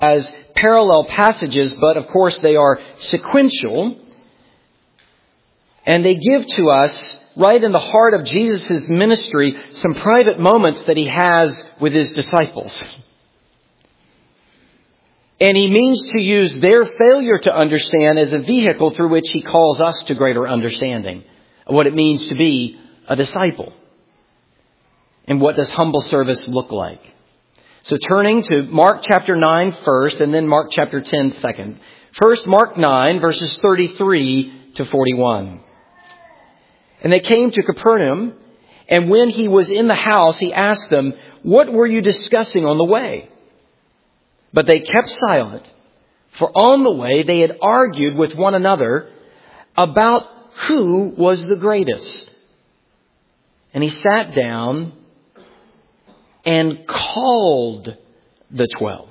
as parallel passages, but of course they are sequential. And they give to us, right in the heart of Jesus' ministry, some private moments that he has with his disciples. And he means to use their failure to understand as a vehicle through which he calls us to greater understanding of what it means to be a disciple. And what does humble service look like? So turning to Mark chapter 9 first, and then Mark chapter 10 second. First, Mark 9, verses 33 to 41. And they came to Capernaum, and when he was in the house, he asked them, "What were you discussing on the way?" But they kept silent, for on the way they had argued with one another about who was the greatest. And he sat down and called the 12.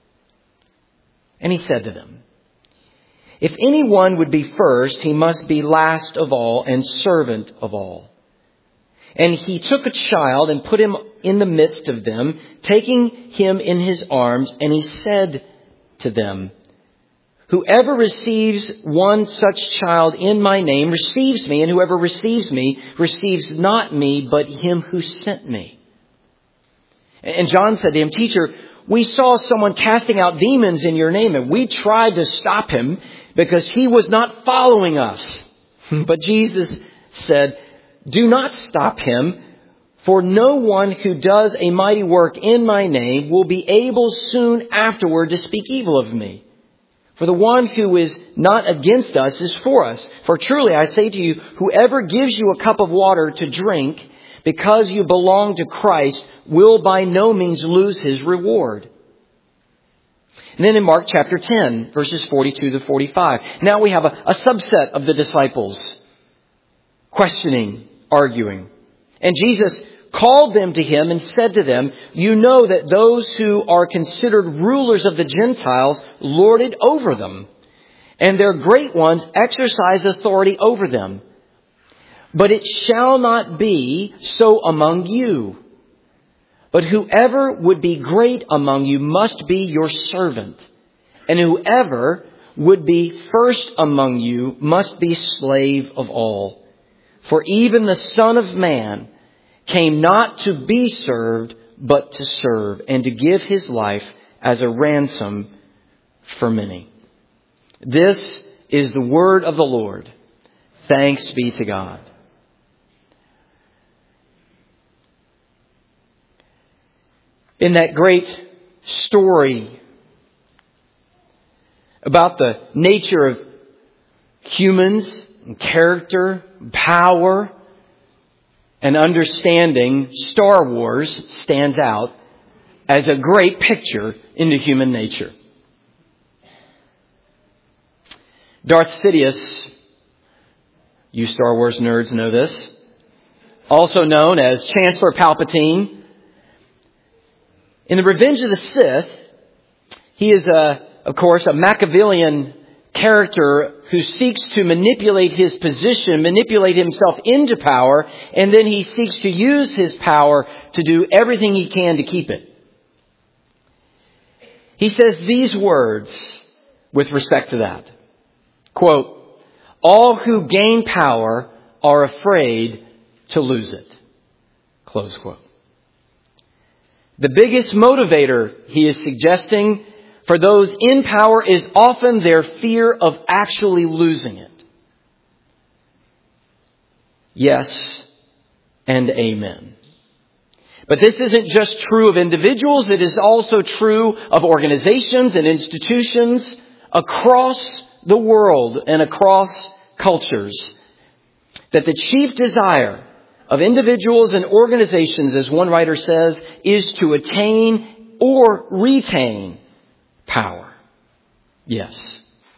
And he said to them, "If anyone would be first, he must be last of all and servant of all." And he took a child and put him in the midst of them, taking him in his arms, and he said to them, "Whoever receives one such child in my name receives me, and whoever receives me receives not me, but him who sent me." And John said to him, "Teacher, we saw someone casting out demons in your name, and we tried to stop him because he was not following us." But Jesus said, "Do not stop him, for no one who does a mighty work in my name will be able soon afterward to speak evil of me. For the one who is not against us is for us. For truly I say to you, whoever gives you a cup of water to drink because you belong to Christ will by no means lose his reward." And then in Mark chapter 10, verses 42 to 45. Now we have a subset of the disciples questioning, arguing. And Jesus called them to him and said to them, "You know that those who are considered rulers of the Gentiles lord it over them, and their great ones exercise authority over them. But it shall not be so among you. But whoever would be great among you must be your servant, and whoever would be first among you must be slave of all. For even the Son of Man came not to be served, but to serve, and to give his life as a ransom for many." This is the word of the Lord. Thanks be to God. In that great story about the nature of humans, and character, power, and understanding, Star Wars stands out as a great picture into human nature. Darth Sidious, you Star Wars nerds know this, also known as Chancellor Palpatine. In The Revenge of the Sith, he is, of course, a Machiavellian character who seeks to manipulate his position, manipulate himself into power, and then he seeks to use his power to do everything he can to keep it. He says these words with respect to that. Quote, "All who gain power are afraid to lose it." Close quote. The biggest motivator, he is suggesting, for those in power is often their fear of actually losing it. Yes and amen. But this isn't just true of individuals. It is also true of organizations and institutions across the world and across cultures. That the chief desire of individuals and organizations, as one writer says, is to attain or retain power. Yes.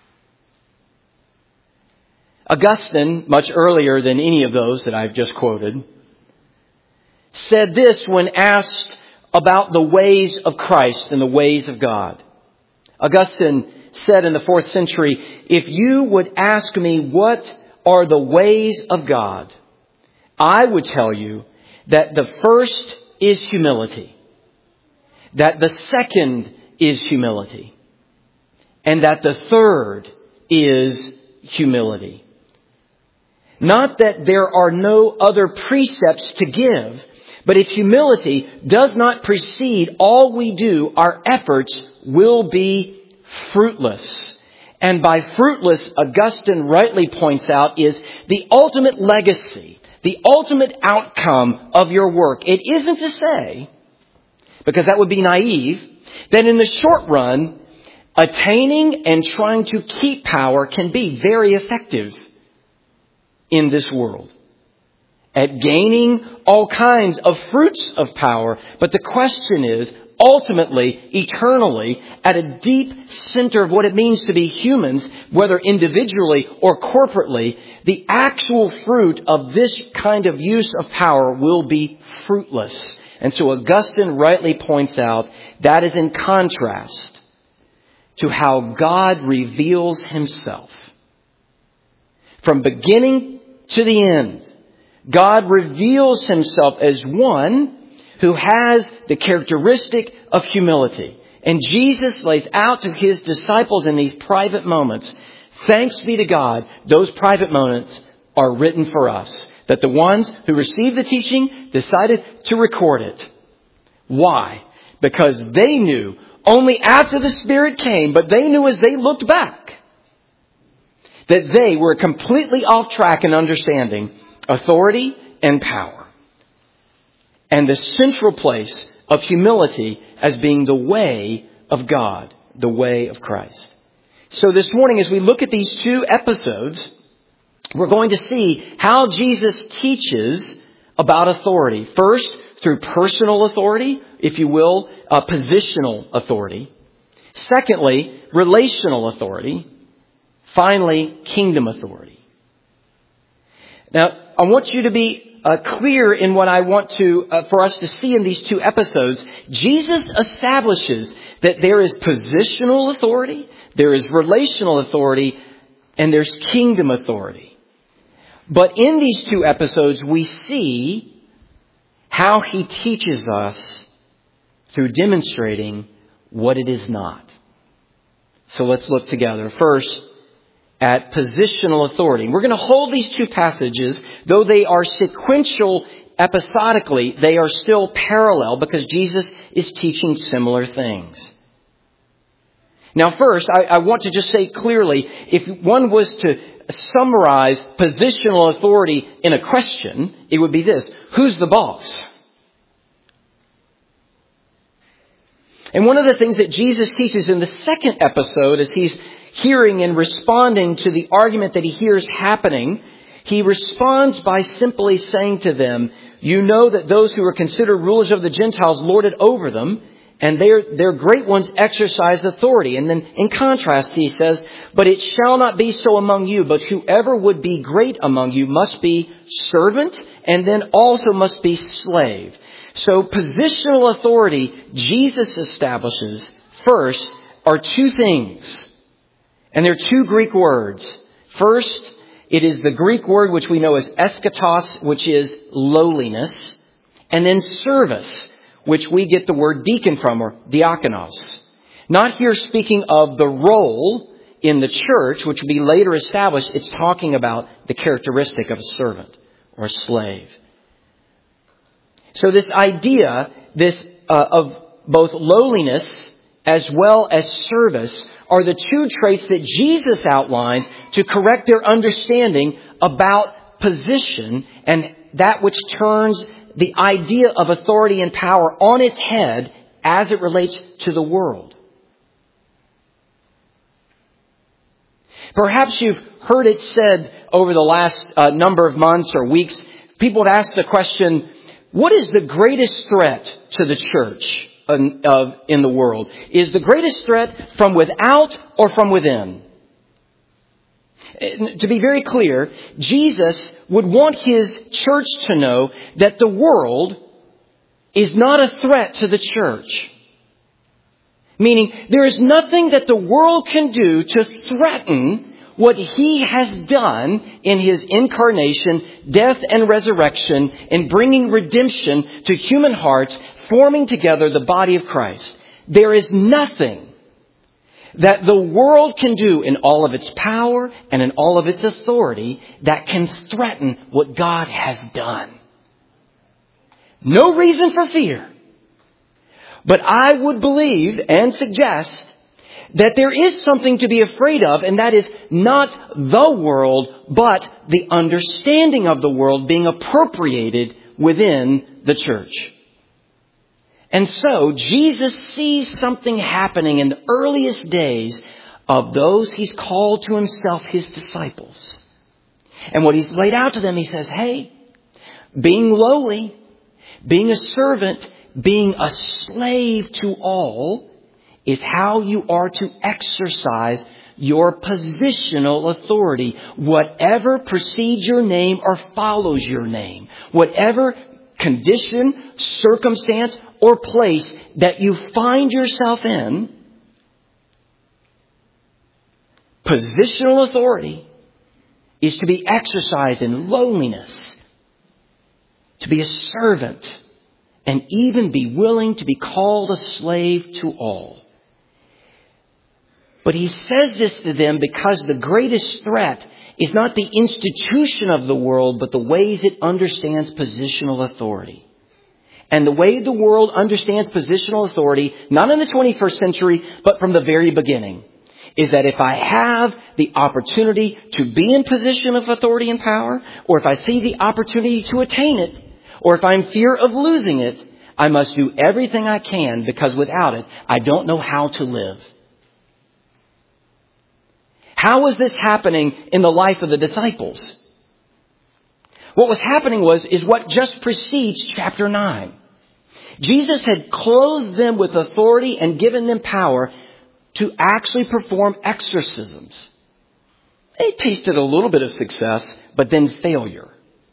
Augustine, much earlier than any of those that I've just quoted, said this when asked about the ways of Christ and the ways of God. Augustine said in the 4th century, "If you would ask me what are the ways of God, I would tell you that the first is humility, that the second is humility, and that the third is humility. Not that there are no other precepts to give, but if humility does not precede all we do, our efforts will be fruitless. And by fruitless, Augustine rightly points out, is the ultimate legacy, the ultimate outcome of your work. It isn't to say, because that would be naive, that in the short run, attaining and trying to keep power can be very effective in this world at gaining all kinds of fruits of power. But the question is, ultimately, eternally, at a deep center of what it means to be humans, whether individually or corporately, the actual fruit of this kind of use of power will be fruitless. And so Augustine rightly points out that is in contrast to how God reveals himself. From beginning to the end, God reveals himself as one who has the characteristic of humility. And Jesus lays out to his disciples in these private moments, thanks be to God, those private moments are written for us. That the ones who received the teaching decided to record it. Why? Because they knew only after the Spirit came, but they knew as they looked back that they were completely off track in understanding authority and power. And the central place of humility as being the way of God, the way of Christ. So this morning, as we look at these two episodes, we're going to see how Jesus teaches about authority. First, through personal authority, if you will, positional authority. Secondly, relational authority. Finally, kingdom authority. Now, I want you to be clear in what I want to for us to see in these two episodes. Jesus establishes that there is positional authority, there is relational authority, and there's kingdom authority. But in these two episodes, we see how he teaches us through demonstrating what it is not. So let's look together. First, at positional authority. We're going to hold these two passages, though they are sequential episodically, they are still parallel because Jesus is teaching similar things. Now first, I want to just say clearly, if one was to summarize positional authority in a question, it would be this: who's the boss? And one of the things that Jesus teaches in the second episode, as he's hearing and responding to the argument that he hears happening, he responds by simply saying to them, you know that those who are considered rulers of the Gentiles lord it over them, and their great ones exercise authority. And then in contrast, he says, but it shall not be so among you, but whoever would be great among you must be servant, and then also must be slave. So positional authority, Jesus establishes first, are two things. And they're two Greek words. First, it is the Greek word which we know as eschatos, which is lowliness. And then service, which we get the word deacon from, or diakonos. Not here speaking of the role in the church, which will be later established. It's talking about the characteristic of a servant or a slave. So this idea, of both lowliness as well as service are the two traits that Jesus outlines to correct their understanding about position and that which turns the idea of authority and power on its head as it relates to the world. Perhaps you've heard it said over the last number of months or weeks, people have asked the question, what is the greatest threat to the church in the world? Is the greatest threat from without or from within? To be very clear, Jesus would want his church to know that the world is not a threat to the church. Meaning, there is nothing that the world can do to threaten what he has done in his incarnation, death, and resurrection, in bringing redemption to human hearts, forming together the body of Christ. There is nothing that the world can do in all of its power and in all of its authority that can threaten what God has done. No reason for fear. But I would believe and suggest that there is something to be afraid of, and that is not the world, but the understanding of the world being appropriated within the church. And so Jesus sees something happening in the earliest days of those He's called to Himself, His disciples. And what He's laid out to them, He says, hey, being lowly, being a servant, being a slave to all is how you are to exercise your positional authority. Whatever precedes your name or follows your name, whatever condition, circumstance, or place that you find yourself in, positional authority is to be exercised in lowliness, to be a servant, and even be willing to be called a slave to all. But He says this to them because the greatest threat is not the institution of the world, but the ways it understands positional authority. And the way the world understands positional authority, not in the 21st century, but from the very beginning, is that if I have the opportunity to be in position of authority and power, or if I see the opportunity to attain it, or if I'm in fear of losing it, I must do everything I can, because without it, I don't know how to live. How was this happening in the life of the disciples? What was happening is what just precedes chapter 9. Jesus had clothed them with authority and given them power to actually perform exorcisms. They tasted a little bit of success, but then failure.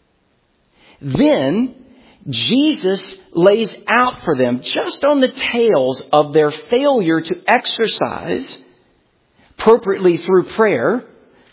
Then Jesus lays out for them, just on the tails of their failure to exercise appropriately through prayer,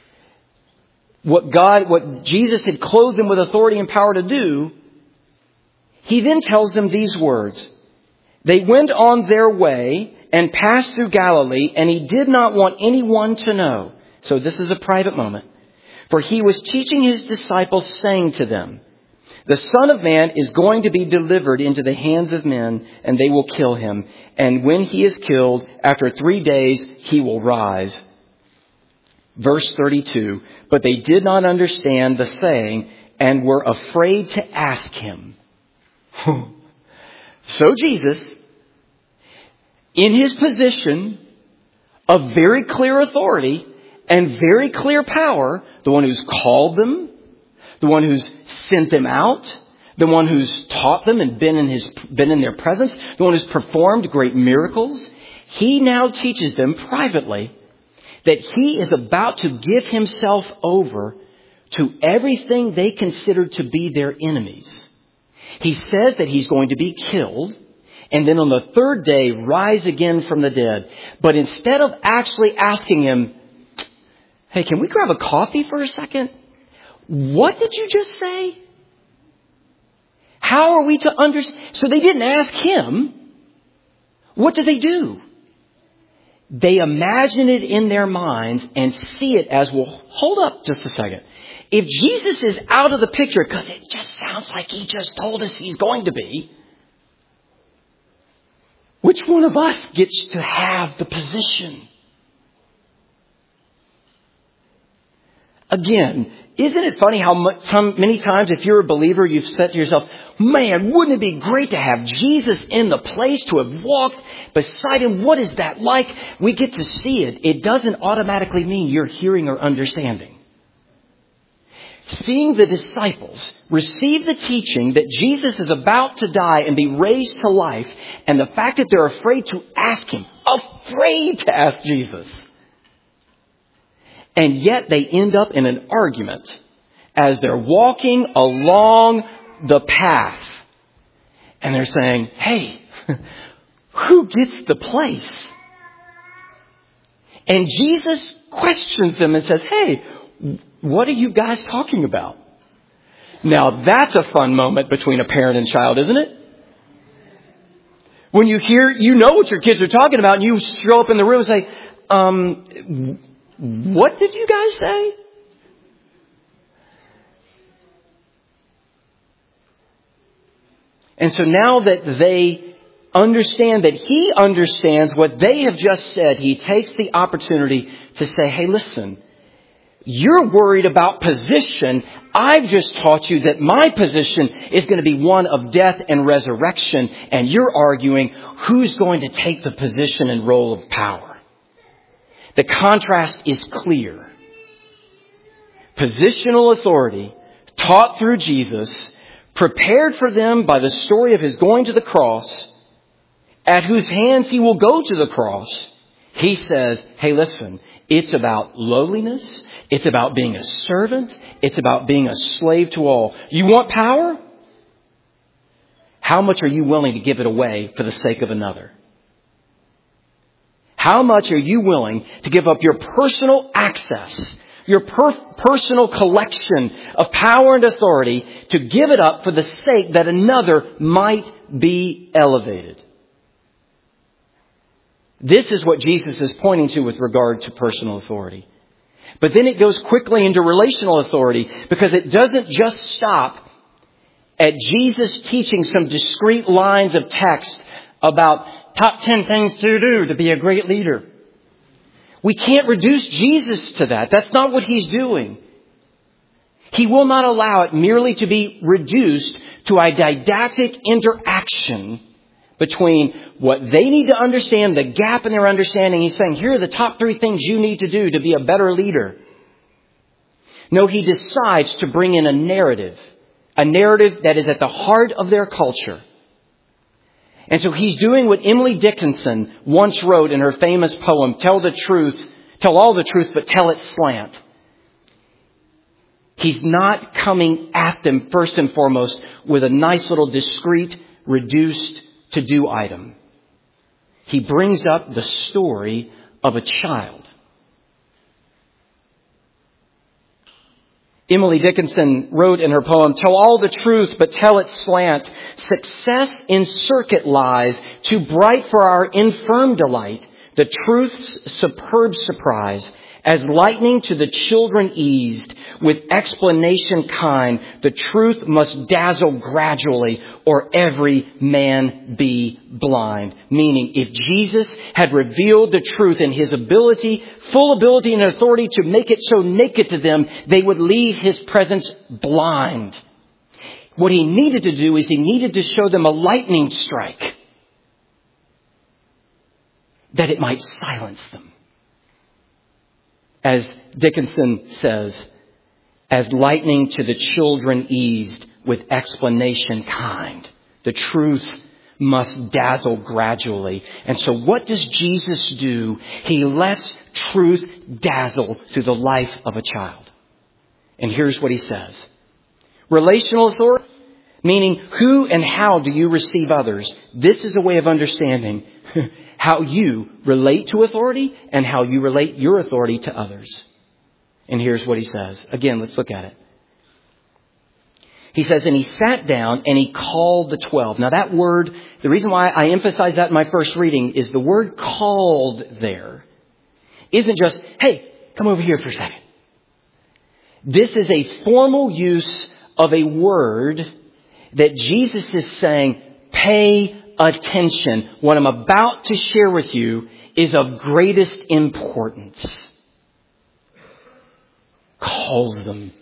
what Jesus had clothed them with authority and power to do, He then tells them these words. They went on their way and passed through Galilee, and He did not want anyone to know. So this is a private moment. For He was teaching His disciples, saying to them, the Son of Man is going to be delivered into the hands of men, and they will kill Him. And when He is killed, after 3 days, He will rise. Verse 32, but they did not understand the saying and were afraid to ask Him. So Jesus, in His position of very clear authority and very clear power, the one who's called them, the one who's sent them out, the one who's taught them and been in their presence, the one who's performed great miracles, He now teaches them privately that He is about to give Himself over to everything they consider to be their enemies. He says that He's going to be killed and then on the third day rise again from the dead. But instead of actually asking Him, hey, can we grab a coffee for a second? What did you just say? How are we to understand? So they didn't ask Him. What do? They imagine it in their minds and see it as, well, hold up just a second. If Jesus is out of the picture, because it just sounds like He just told us He's going to be, which one of us gets to have the position? Again, isn't it funny how many times if you're a believer, you've said to yourself, man, wouldn't it be great to have Jesus in the place, to have walked beside Him? What is that like? We get to see it. It doesn't automatically mean you're hearing or understanding. Seeing the disciples receive the teaching that Jesus is about to die and be raised to life, and the fact that they're afraid to ask Him, afraid to ask Jesus. And yet they end up in an argument as they're walking along the path. And they're saying, hey, who gets the place? And Jesus questions them and says, hey, what are you guys talking about? Now that's a fun moment between a parent and child, isn't it? When you hear, you know what your kids are talking about, and you show up in the room and say, what did you guys say? And so now that they understand that he understands what they have just said, he takes the opportunity to say, hey, listen, you're worried about position. I've just taught you that my position is going to be one of death and resurrection. And you're arguing who's going to take the position and role of power. The contrast is clear. Positional authority taught through Jesus, prepared for them by the story of his going to the cross, at whose hands he will go to the cross. He says, hey, listen, it's about lowliness. It's about being a servant. It's about being a slave to all. You want power? How much are you willing to give it away for the sake of another? How much are you willing to give up your personal access, your personal collection of power and authority, to give it up for the sake that another might be elevated? This is what Jesus is pointing to with regard to personal authority. But then it goes quickly into relational authority, because it doesn't just stop at Jesus teaching some discrete lines of text about top 10 things to do to be a great leader. We can't reduce Jesus to that. That's not what he's doing. He will not allow it merely to be reduced to a didactic interaction between what they need to understand, the gap in their understanding. He's saying, here are the top 3 things you need to do to be a better leader. No, he decides to bring in a narrative that is at the heart of their culture. And so he's doing what Emily Dickinson once wrote in her famous poem, Tell all the truth, but tell it slant. He's not coming at them first and foremost with a nice little discrete, reduced to-do item. He brings up the story of a child. Emily Dickinson wrote in her poem, Tell all the truth, but tell it slant. Success in circuit lies, too bright for our infirm delight. The truth's superb surprise, as lightning to the children eased, with explanation kind, the truth must dazzle gradually, or every man be blind. Meaning, if Jesus had revealed the truth in his ability, full ability and authority to make it so naked to them, they would leave his presence blind. What he needed to do is he needed to show them a lightning strike, that it might silence them. As Dickinson says, as lightning to the children eased, with explanation kind. The truth must dazzle gradually. And so what does Jesus do? He lets truth dazzle through the life of a child. And here's what he says. Relational authority, meaning who and how do you receive others? This is a way of understanding how you relate to authority and how you relate your authority to others. And here's what he says. Again, let's look at it. He says, and he sat down and he called the 12. Now that word, the reason why I emphasize that in my first reading is the word called there isn't just, hey, come over here for a second. This is a formal use of a word that Jesus is saying, pay attention. What I'm about to share with you is of greatest importance. Calls them.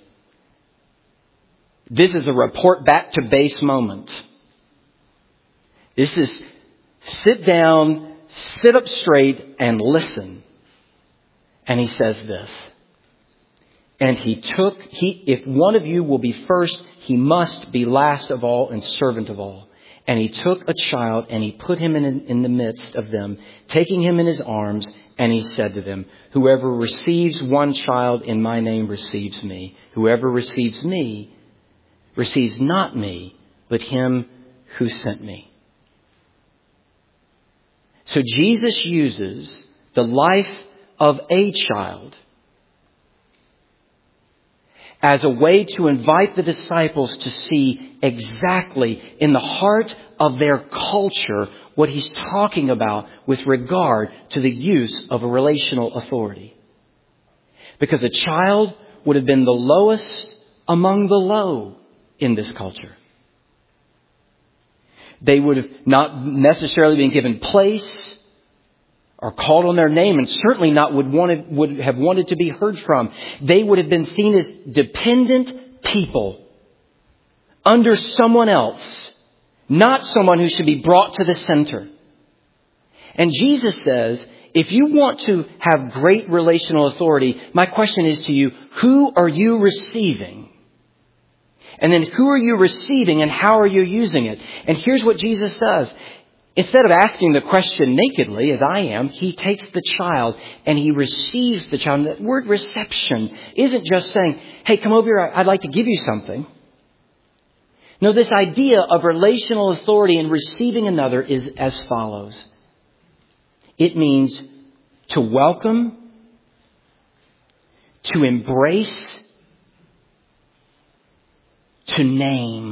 This is a report back to base moment. This is sit down, sit up straight, and listen. And he says this. And if one of you will be first, he must be last of all and servant of all. And he took a child and he put him in the midst of them, taking him in his arms. And he said to them, whoever receives one child in my name receives me. Whoever receives me receives not me, but him who sent me. So Jesus uses the life of a child as a way to invite the disciples to see exactly in the heart of their culture what he's talking about with regard to the use of a relational authority. Because a child would have been the lowest among the low in this culture. They would have not necessarily been given place or called on their name, and certainly not would have wanted to be heard from. They would have been seen as dependent people under someone else, not someone who should be brought to the center. And Jesus says, if you want to have great relational authority, my question is to you, who are you receiving? And then who are you receiving and how are you using it? And here's what Jesus does. Instead of asking the question nakedly, as I am, he takes the child and he receives the child. And that word reception isn't just saying, hey, come over here, I'd like to give you something. No, this idea of relational authority and receiving another is as follows. It means to welcome, to embrace, to name,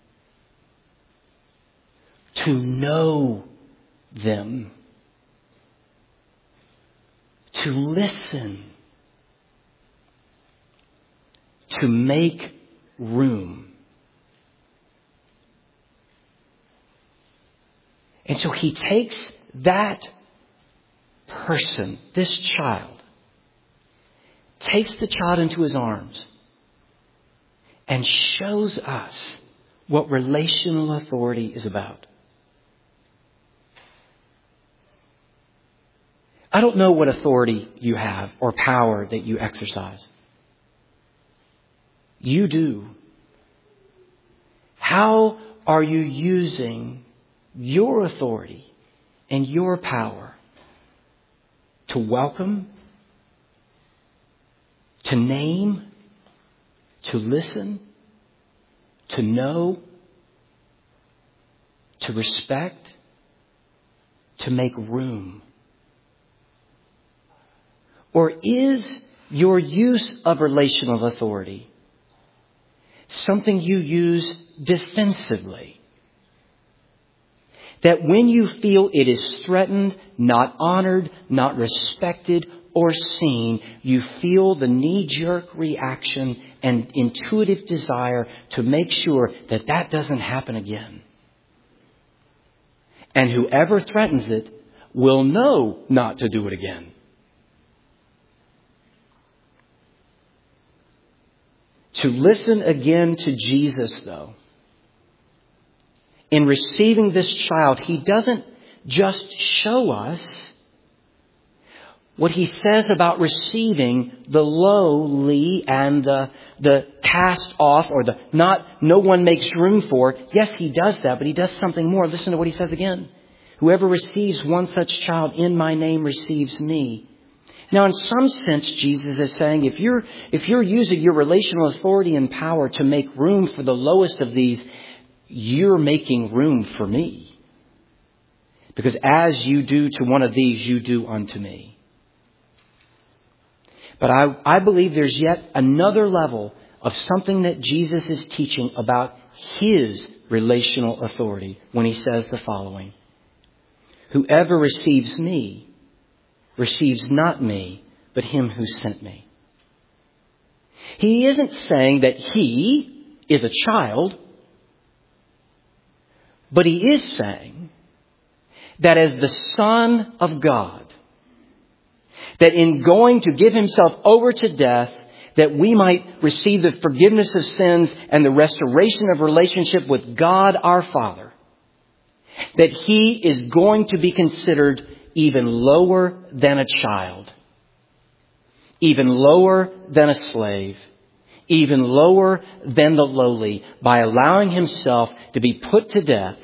to know them, to listen, to make room. And so he takes that person, this child, takes the child into his arms and shows us what relational authority is about. I don't know what authority you have or power that you exercise. You do. How are you using your authority and your power to welcome, to name, to listen, to know, to respect, to make room? Or is your use of relational authority something you use defensively? That when you feel it is threatened, not honored, not respected, or seen, you feel the knee-jerk reaction and intuitive desire to make sure that that doesn't happen again. And whoever threatens it will know not to do it again. To listen again to Jesus, though, in receiving this child, he doesn't just show us what he says about receiving the lowly and the cast off or the no one makes room for. Yes, he does that, but he does something more. Listen to what he says again. Whoever receives one such child in my name receives me. Now, in some sense, Jesus is saying, if you're using your relational authority and power to make room for the lowest of these, you're making room for me. Because as you do to one of these, you do unto me. But I believe there's yet another level of something that Jesus is teaching about his relational authority when he says the following. Whoever receives me receives not me, but him who sent me. He isn't saying that he is a child, but he is saying that as the Son of God, that in going to give himself over to death, that we might receive the forgiveness of sins and the restoration of relationship with God our Father, that he is going to be considered even lower than a child, even lower than a slave, even lower than the lowly, by allowing himself to be put to death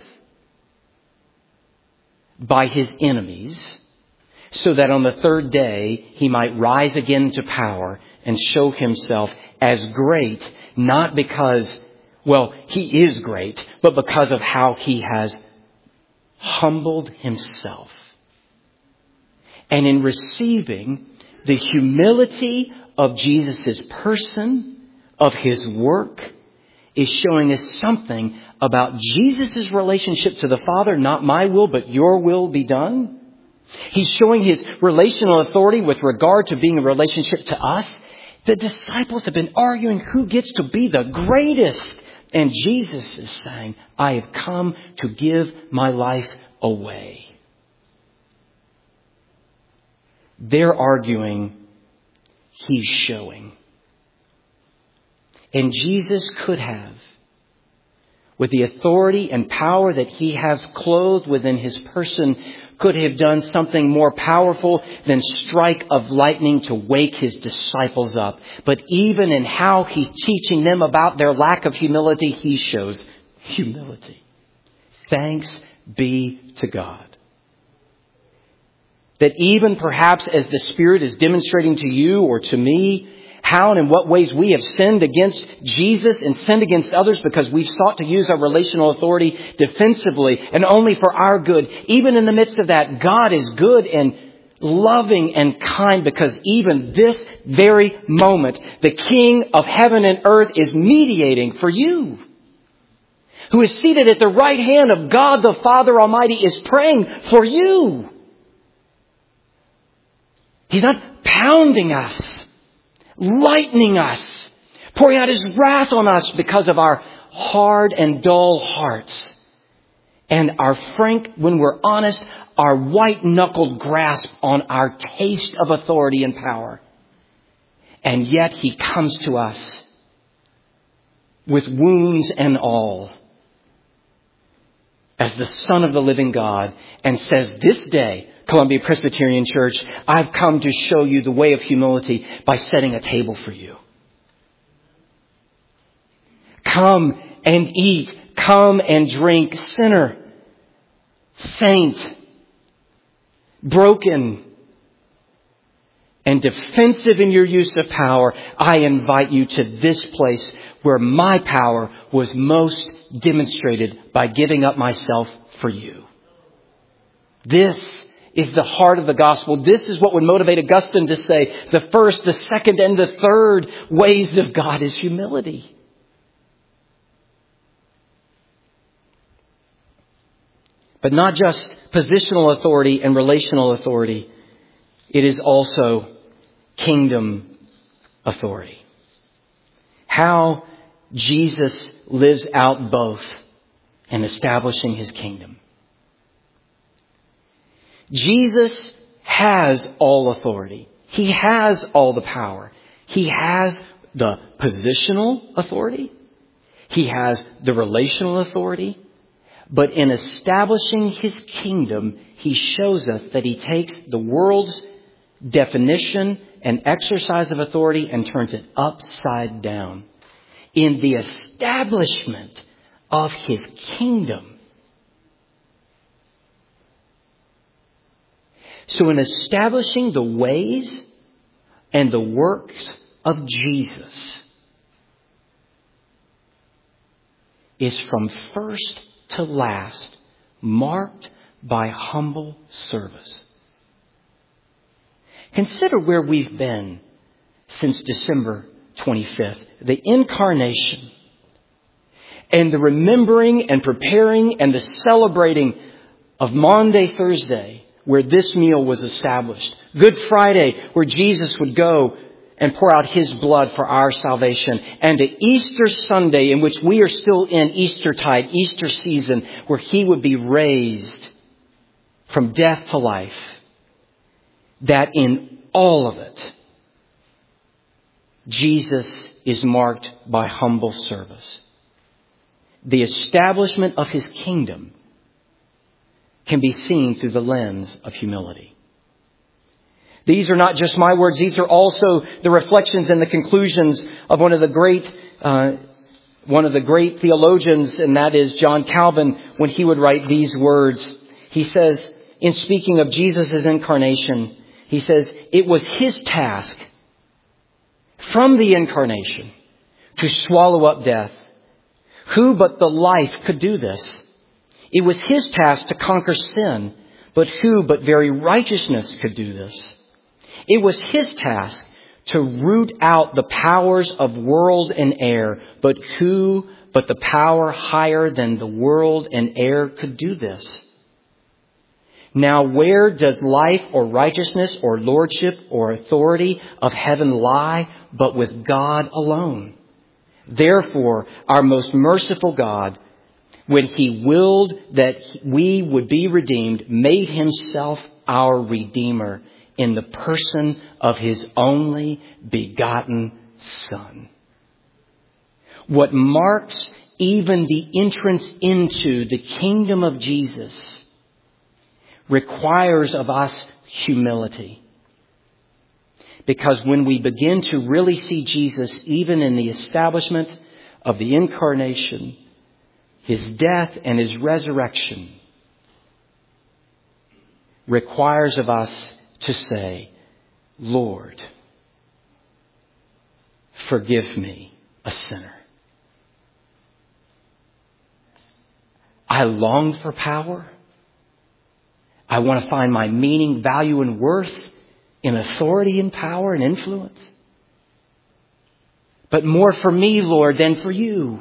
by his enemies, so that on the third day he might rise again to power and show himself as great, not because, well, he is great, but because of how he has humbled himself. And in receiving the humility of Jesus' person, of his work, is showing us something about Jesus' relationship to the Father. Not my will, but your will be done. He's showing his relational authority with regard to being a relationship to us. The disciples have been arguing who gets to be the greatest. And Jesus is saying, I have come to give my life away. They're arguing, he's showing. And Jesus could have, with the authority and power that he has clothed within his person, could have done something more powerful than strike of lightning to wake his disciples up. But even in how he's teaching them about their lack of humility, he shows humility. Thanks be to God. That even perhaps as the Spirit is demonstrating to you or to me how and in what ways we have sinned against Jesus and sinned against others because we've sought to use our relational authority defensively and only for our good. Even in the midst of that, God is good and loving and kind, because even this very moment, the King of heaven and earth is mediating for you. Who is seated at the right hand of God the Father Almighty is praying for you. He's not pounding us, lightening us, pouring out his wrath on us because of our hard and dull hearts. And our frank, when we're honest, our white-knuckled grasp on our taste of authority and power. And yet he comes to us with wounds and all as the Son of the living God and says, this day, Columbia Presbyterian Church, I've come to show you the way of humility by setting a table for you. Come and eat. Come and drink. Sinner, saint, broken, and defensive in your use of power, I invite you to this place where my power was most demonstrated by giving up myself for you. This is the heart of the gospel. This is what would motivate Augustine to say the first, the second, and the third ways of God is humility. But not just positional authority and relational authority. It is also kingdom authority. How Jesus lives out both in establishing his kingdom. Jesus has all authority. He has all the power. He has the positional authority. He has the relational authority. But in establishing his kingdom, he shows us that he takes the world's definition and exercise of authority and turns it upside down. In the establishment of his kingdom. So in establishing the ways and the works of Jesus is from first to last marked by humble service. Consider where we've been since December 25th, the incarnation and the remembering and preparing and the celebrating of Maundy Thursday, where this meal was established. Good Friday, where Jesus would go and pour out his blood for our salvation. And to Easter Sunday, in which we are still in Eastertide, Easter season, where he would be raised from death to life. That in all of it, Jesus is marked by humble service. The establishment of his kingdom can be seen through the lens of humility. These are not just my words. These are also the reflections and the conclusions of one of the great theologians, and that is John Calvin, when he would write these words. He says, in speaking of Jesus' incarnation, he says, it was his task from the incarnation to swallow up death. Who but the life could do this? It was his task to conquer sin, but who but very righteousness could do this? It was his task to root out the powers of world and air, but who but the power higher than the world and air could do this. Now where does life or righteousness or lordship or authority of heaven lie but with God alone? Therefore, our most merciful God, when He willed that we would be redeemed, made Himself our Redeemer in the person of His only begotten Son. What marks even the entrance into the kingdom of Jesus requires of us humility. Because when we begin to really see Jesus, even in the establishment of the incarnation, His death and His resurrection, requires of us to say, Lord, forgive me, a sinner. I long for power. I want to find my meaning, value, and worth in authority and power and influence. But more for me, Lord, than for you.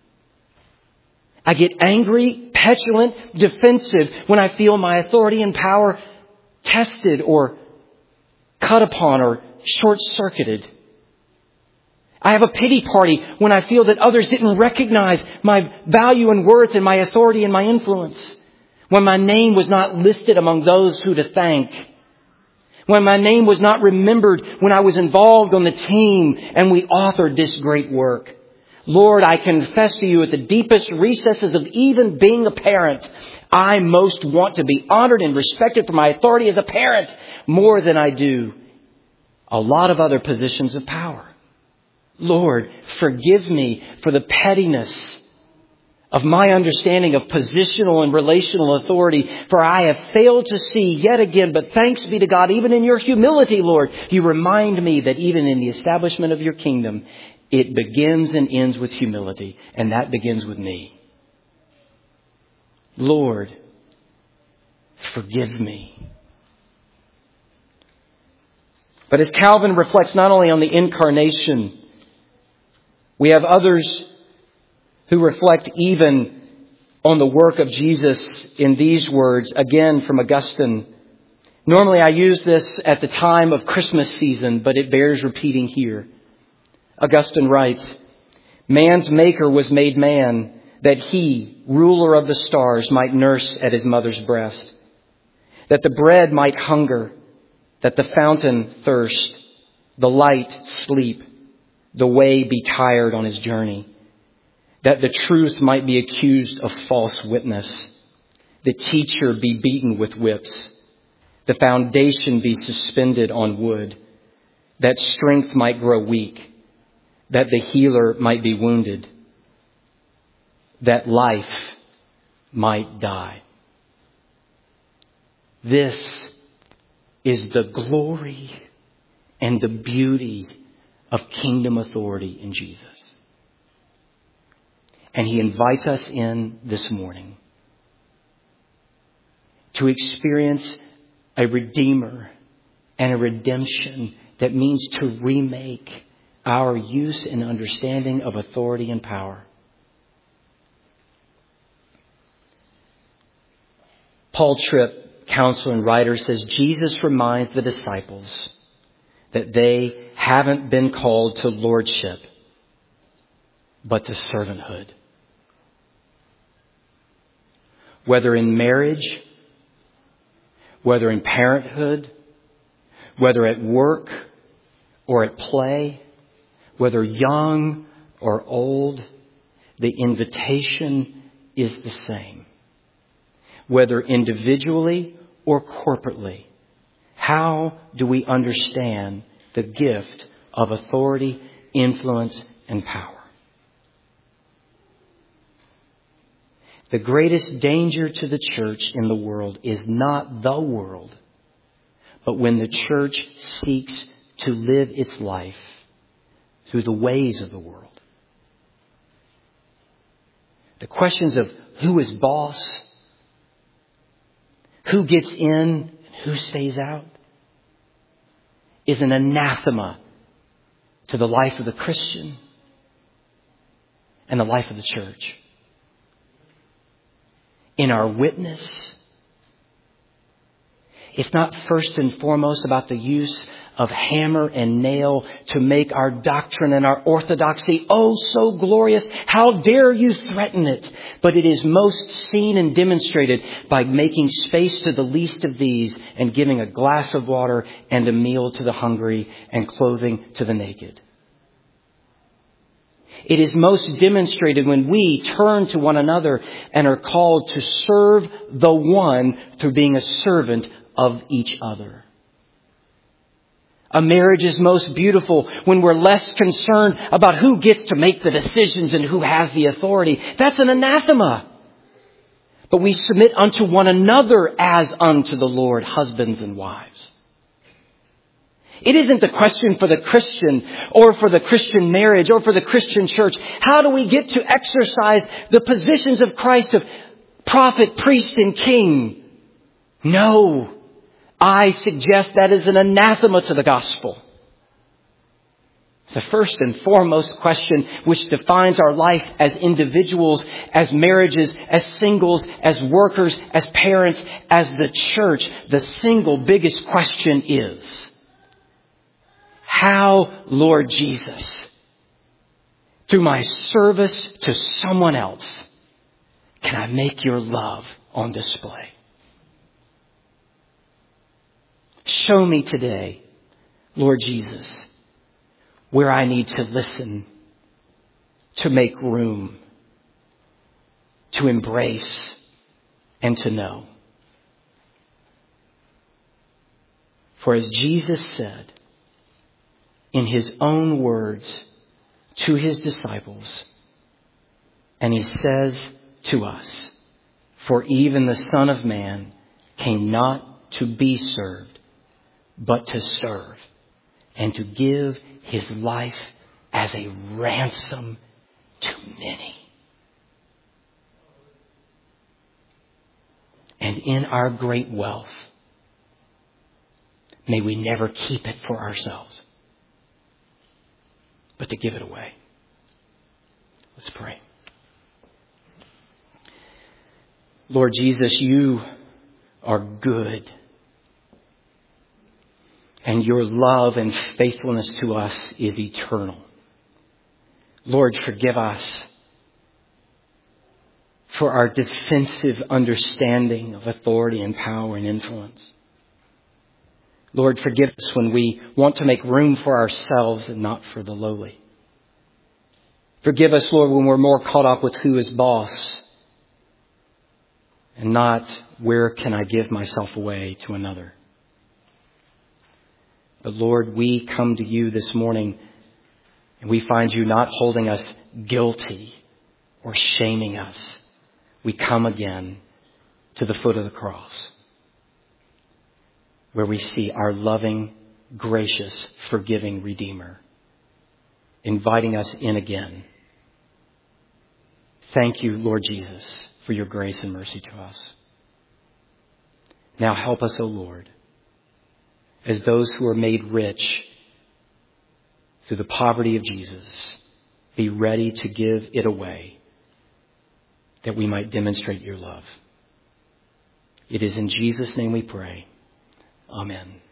I get angry, petulant, defensive when I feel my authority and power tested or cut upon or short-circuited. I have a pity party when I feel that others didn't recognize my value and worth and my authority and my influence. When my name was not listed among those who to thank. When my name was not remembered when I was involved on the team and we authored this great work. Lord, I confess to you at the deepest recesses of even being a parent, I most want to be honored and respected for my authority as a parent more than I do a lot of other positions of power. Lord, forgive me for the pettiness of my understanding of positional and relational authority, for I have failed to see yet again, but thanks be to God, even in your humility, Lord, you remind me that even in the establishment of your kingdom, it begins and ends with humility, and that begins with me. Lord, forgive me. But as Calvin reflects not only on the incarnation, we have others who reflect even on the work of Jesus in these words, again from Augustine. Normally I use this at the time of Christmas season, but it bears repeating here. Augustine writes, man's maker was made man, that he, ruler of the stars, might nurse at his mother's breast, that the bread might hunger, that the fountain thirst, the light sleep, the way be tired on his journey, that the truth might be accused of false witness, the teacher be beaten with whips, the foundation be suspended on wood, that strength might grow weak, that the healer might be wounded, that life might die. This is the glory and the beauty of kingdom authority in Jesus. And He invites us in this morning to experience a Redeemer and a redemption that means to remake our use and understanding of authority and power. Paul Tripp, counselor and writer, says Jesus reminds the disciples that they haven't been called to lordship, but to servanthood. Whether in marriage, whether in parenthood, whether at work or at play, whether young or old, the invitation is the same. Whether individually or corporately, how do we understand the gift of authority, influence, and power? The greatest danger to the church in the world is not the world, but when the church seeks to live its life through the ways of the world. The questions of who is boss, who gets in and who stays out, is an anathema to the life of the Christian and the life of the church. In our witness, it's not first and foremost about the use of hammer and nail to make our doctrine and our orthodoxy oh so glorious. How dare you threaten it? But it is most seen and demonstrated by making space to the least of these and giving a glass of water and a meal to the hungry and clothing to the naked. It is most demonstrated when we turn to one another and are called to serve the one through being a servant of each other. A marriage is most beautiful when we're less concerned about who gets to make the decisions and who has the authority. That's an anathema. But we submit unto one another as unto the Lord, husbands and wives. It isn't the question for the Christian or for the Christian marriage or for the Christian church. How do we get to exercise the positions of Christ of prophet, priest, and king? No. I suggest that is an anathema to the gospel. The first and foremost question which defines our life as individuals, as marriages, as singles, as workers, as parents, as the church, the single biggest question is, how, Lord Jesus, through my service to someone else, can I make your love on display? Show me today, Lord Jesus, where I need to listen, to make room, to embrace, and to know. For as Jesus said in his own words to his disciples, and he says to us, for even the Son of Man came not to be served, but to serve and to give his life as a ransom to many. And in our great wealth, may we never keep it for ourselves, but to give it away. Let's pray. Lord Jesus, you are good. And your love and faithfulness to us is eternal. Lord, forgive us for our defensive understanding of authority and power and influence. Lord, forgive us when we want to make room for ourselves and not for the lowly. Forgive us, Lord, when we're more caught up with who is boss and not where can I give myself away to another. But Lord, we come to you this morning and we find you not holding us guilty or shaming us. We come again to the foot of the cross where we see our loving, gracious, forgiving Redeemer inviting us in again. Thank you, Lord Jesus, for your grace and mercy to us. Now help us, O Lord, as those who are made rich through the poverty of Jesus, be ready to give it away that we might demonstrate your love. It is in Jesus' name we pray. Amen.